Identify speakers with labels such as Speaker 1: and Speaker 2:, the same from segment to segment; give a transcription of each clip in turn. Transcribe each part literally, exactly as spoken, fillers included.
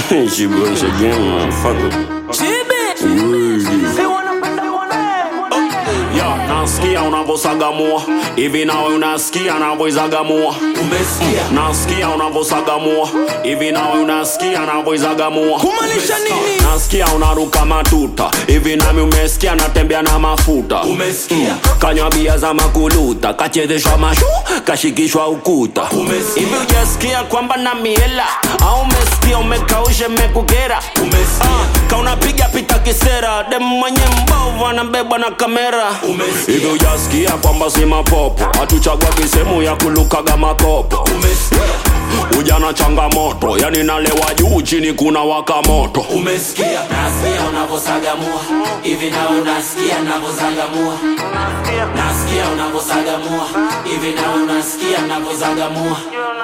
Speaker 1: She bugs again, motherfucker.
Speaker 2: Chibi.
Speaker 1: Yo, nasikia unavosagamua hivi nawe unasikia navoizagamua.
Speaker 2: Umesikia?
Speaker 1: Nasikia unavosagamua hivi nawe unasikia navoizagamua.
Speaker 2: Kumaanisha nini?
Speaker 1: Nasikia unaruka matuta hivi nami umesikia natembea na mafuta.
Speaker 2: Umesikia?
Speaker 1: Kanywa bia za makuluta, kachezeshwa mashu, kashikishwa ukuta.
Speaker 2: Umesikia?
Speaker 1: Hivi ujasikia kwamba na miela au umesikia umekaushe mekukera.
Speaker 2: Umesikia?
Speaker 1: uh, Kaunapiga pita kisera dem mwenye mbovu anabebwa na kamera.
Speaker 2: Umesikia?
Speaker 1: Hivi ujasikia kwamba si mapopo hatuchagua kisemu ya kulukaga makopo.
Speaker 2: Umesikia?
Speaker 1: Ujana changamoto yani nalewa juu chini kuna waka moto.
Speaker 2: Umesikia?
Speaker 3: Nasikia unavosagamua hivi na unasikia navozagamua. Nasikia unavosagamua hivi na unasikia navozagamua.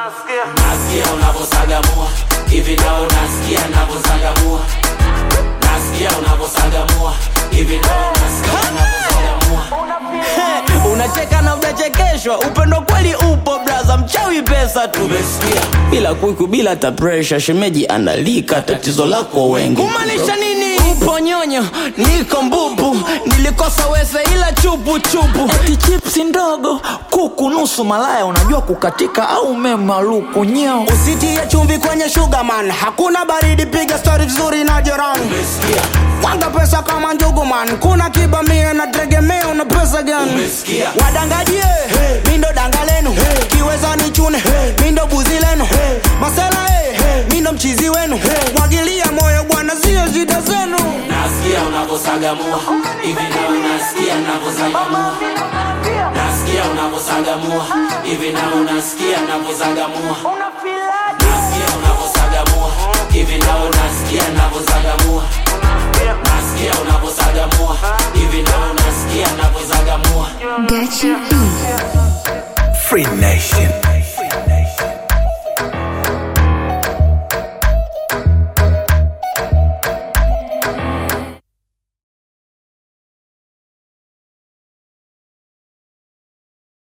Speaker 3: Nasikia unavosagamua hivi na unasikia navozagamua. Nasikia unavosagamua hivi na unasikia navozagamua.
Speaker 2: Unacheka na unachekeshwa, upendo kweli upo brother, mchawi pesa tu.
Speaker 3: Umesikia?
Speaker 2: Bila kuiku bila ta pressure, shemeji analika tatizo lako wengi. Kumaanisha nini? Upo nyonyo, niko mbubu, nilikosa wese ila chupu chupu. Eti chipsi ndogo, kuku nusu malaya, unajua kukatika au memaluku nyeo.
Speaker 4: Usitie chumvi kwenye sugar man, hakuna baridi piga story vizuri na jirani.
Speaker 3: Umesikia?
Speaker 4: Wanga pesa kama njugu man, kuna kiba mia na tegemea una pesa gani.
Speaker 3: Umesikia?
Speaker 4: Wadangajie, hey. Mindo danga lenu, hey. Kiweza ni chune, hey. Mindo buzi lenu, hey. Masela hey. Hey. Mindo mchizi wenu, hey. Mwagilia moyo bwana zio zida zenu.
Speaker 3: Nasikia unavosagamua hivi na unasikia navozagamua. Nasikia unavosagamua hivi na unasikia navozagamua. Nasikia unavosagamua hivi na unasikia navozagamua. Nasikia unavosagamua hivi na unasikia navozagamua.
Speaker 5: Got you beat.
Speaker 6: Free Nation.